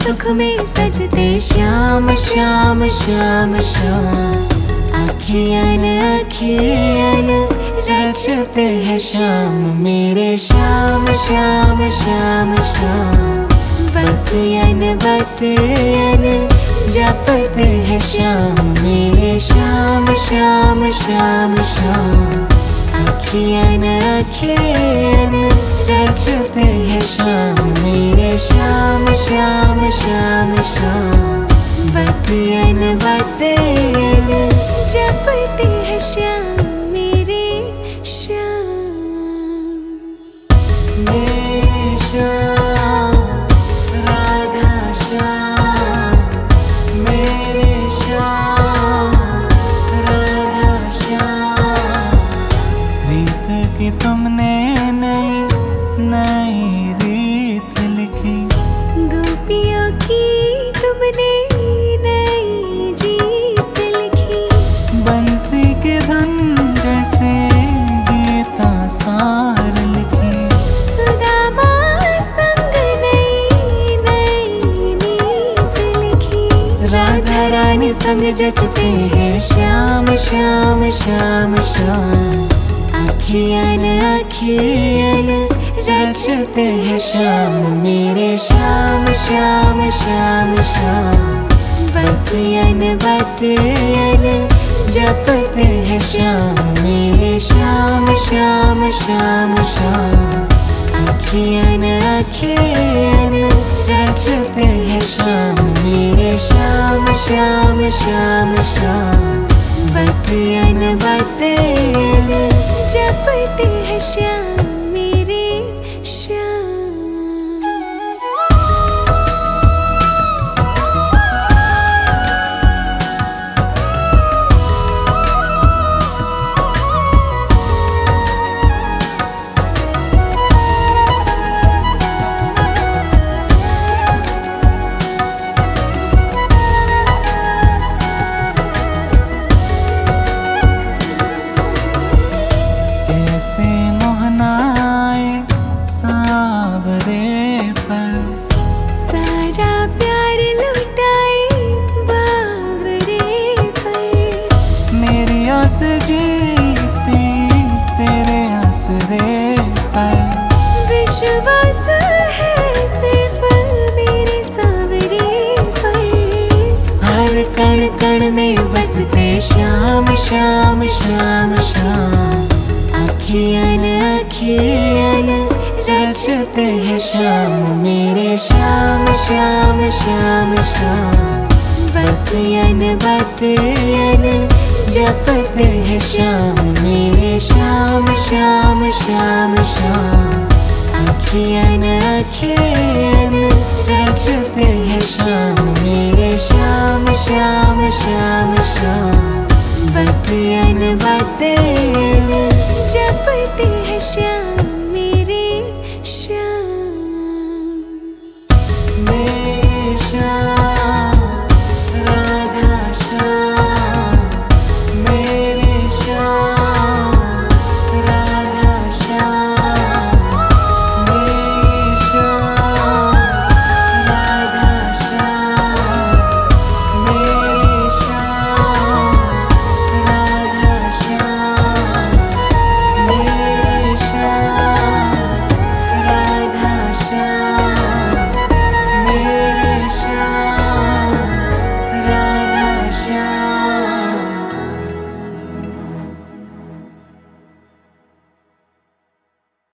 सुख में सजते श्याम श्याम श्याम श्याम। अखियन अखियन रचते हैं श्याम मेरे श्याम श्याम श्याम श्याम। बतियन बतियन जपते हैं श्याम मेरे श्याम श्याम श्याम श्याम। अखियन अखियन रचते हैं श्याम मेरे श्याम श्याम श्याम श्याम। बतियन बतियन जपते हैं श्याम मेरे श्याम मेरे श्याम। राधा श्याम मेरे श्याम राधा श्याम। रीत की तुमने नई नई रीत लिखी, गोपियों की तुमने नई जीत लिखी। बंसी के धन जैसे गीता सार लिखी। सुदामा संग नई नई नीत लिखी। राधा रानी संग जचते हैं श्याम श्याम श्याम श्याम। अखियन अखियन रचते हैं श्याम मेरे श्याम श्याम श्याम श्याम। बतियन बतियन जपते हैं श्याम मेरे श्याम श्याम श्याम श्याम। अखियन अखियन रचते हैं श्याम मेरे श्याम श्याम श्याम श्याम। बतियन बतियन जपते हैं श्याम मेरे श्याम। कैसे मोहनाए सावरे पर, सारा प्यार लुटाए बावरे पर। मेरी आस जीती तेरे आसरे पर। विश्वास है सिर्फ मेरे सावरे पर। हर कण कण में बसते श्याम श्याम श्याम श्याम। अखियन अखियन रचते हैं श्याम मेरे श्याम श्याम श्याम श्याम। बतियन बतियन जपते हैं श्याम मेरे श्याम श्याम श्याम श्याम। अखियन अखियन रचते हैं श्याम मेरे श्याम श्याम श्याम श्याम। बतियन बतियन जपते हैं श्याम।